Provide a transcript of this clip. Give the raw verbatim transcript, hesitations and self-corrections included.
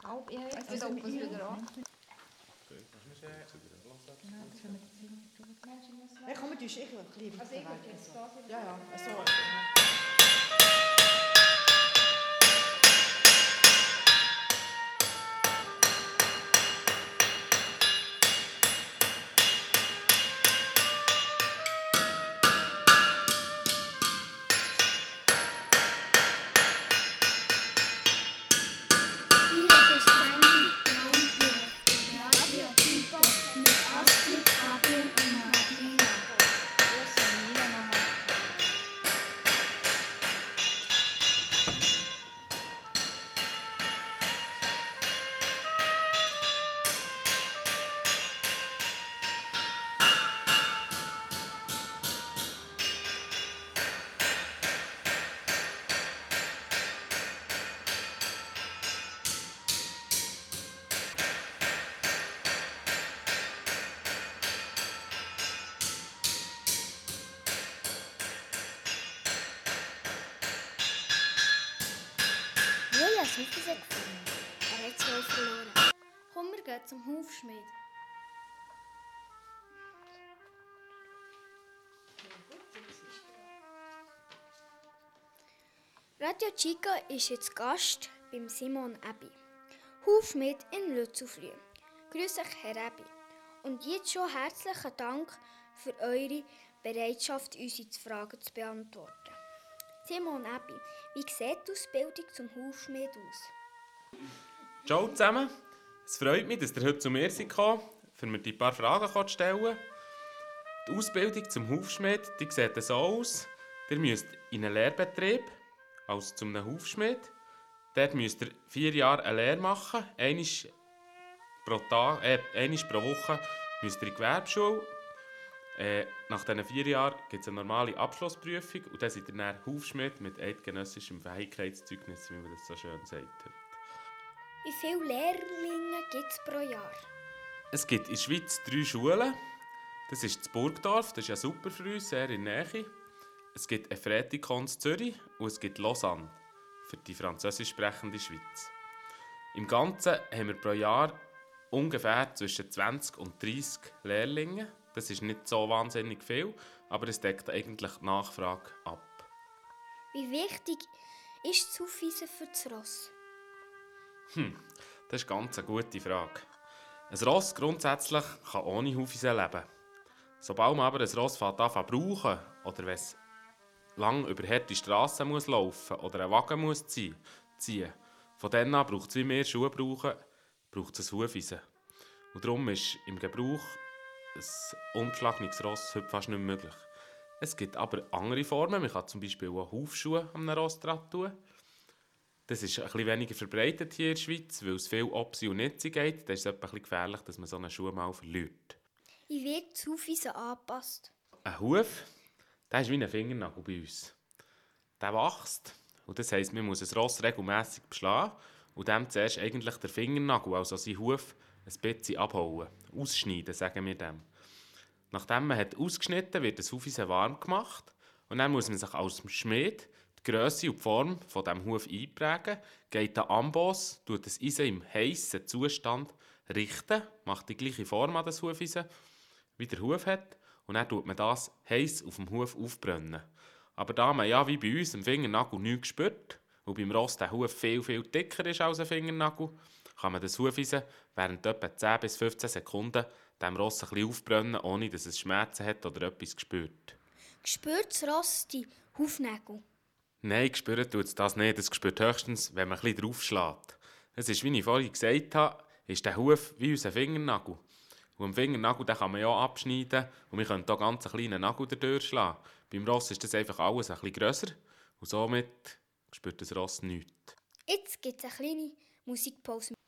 halb, ich habe jetzt etwas wieder an. Ja, komm, du bist ich ein bisschen Also ich würde jetzt da sein. Ja, ja, so. Julia ist nicht gefunden. Er hat zwölf verloren. Komm, wir gehen zum Hufschmied. Radio Chica ist jetzt Gast beim Simon Ebi, Hufschmied in Lützelflüh. Grüß euch, Herr Ebi. Und jetzt schon herzlichen Dank für eure Bereitschaft, unsere Fragen zu beantworten. Simon Ebi, wie sieht die Ausbildung zum Hufschmied aus? Ciao zusammen, es freut mich, dass ihr heute zu mir seid gekommen, für mir die paar Fragen zu stellen. Die Ausbildung zum Hufschmied die sieht so aus, ihr müsst in einen Lehrbetrieb, also zu einem Hufschmied. Dort müsst ihr vier Jahre eine Lehre machen, einmal pro, Tag, äh, einmal pro Woche müsst ihr in die Gewerbeschule. Äh, nach diesen vier Jahren gibt es eine normale Abschlussprüfung und dann seid ihr dann Hufschmied mit eidgenössischem Fähigkeitszeugnis, wie man das so schön sagt. Wie viele Lehrlinge gibt es pro Jahr? Es gibt in der Schweiz drei Schulen. Das ist das Burgdorf, das ist ja super für uns, sehr in der Nähe. Es gibt Efretikon in Zürich und es gibt Lausanne für die französisch sprechende Schweiz. Im Ganzen haben wir pro Jahr ungefähr zwischen zwanzig und dreissig Lehrlinge. Das ist nicht so wahnsinnig viel, aber es deckt eigentlich die Nachfrage ab. Wie wichtig ist das Aufweisen für das Ross? Hm, das ist ganz eine gute Frage. Ein Ross grundsätzlich kann ohne Hufeisen leben. Sobald man aber ein Ross anfängt zu brauchen oder wenn es lang über harte Strassen muss laufen oder einen Wagen muss ziehen, ziehen, von dann an braucht es, wie wir Schuhe brauchen, braucht es ein Hufeisen. Und darum ist im Gebrauch ein unbeschlagenes Ross heute fast nicht mehr möglich. Es gibt aber andere Formen. Man kann zum Beispiel auch Hufschuhe an einem Ross dran tun. Das ist ein bisschen weniger verbreitet hier in der Schweiz, weil es viel Opsi und Netze geht. Da ist es ein bisschen gefährlich, dass man so einen Schuh mal verliert. Wie wird das Hufeisen angepasst? Ein Huf, der ist wie ein Fingernagel bei uns. Der wächst. Und das heisst, man muss ein Ross regelmässig beschlagen und dem zuerst eigentlich den Fingernagel, also seinen Huf, ein bisschen abhauen. Ausschneiden, sagen wir dem. Nachdem man hat ausgeschnitten wird das Hufeisen warm gemacht und dann muss man sich als Schmied die Grösse und die Form von diesem Huf einprägen, geht an Amboss, tut das Eisen im heissen Zustand richten, macht die gleiche Form an das Hufeisen, wie der Huf hat, und dann tut man das heiss auf dem Huf aufbrennen. Aber da man ja wie bei uns im Fingernagel nichts spürt und beim Ross der Huf viel, viel dicker ist als ein Fingernagel, kann man das Hufeisen während etwa zehn bis fünfzehn Sekunden dem Ross ein bisschen aufbrennen, ohne dass es Schmerzen hat oder etwas spürt. Spürt das Ross die Hufnägel? Nein, spürt tut es das nicht. Es spürt höchstens, wenn man ein bisschen draufschlägt. Es ist, wie ich vorhin gesagt habe, ist der Huf wie unser Fingernagel. Und am Fingernagel den kann man ja abschneiden und wir können hier ganz einen kleinen Nagel durchschlagen. Beim Ross ist das einfach alles ein bisschen grösser und somit spürt das Ross nichts. Jetzt gibt es eine kleine Musikpause.